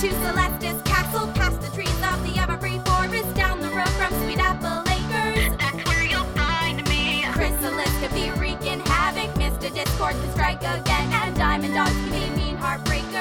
to Celestis Castle, past the trees of the Everfree Forest, down the road from Sweet Apple Acres. That's where you'll find me. Chrysalis could be wreaking havoc, Mr. Discord can strike again, and Diamond Dogs can be mean heartbreak.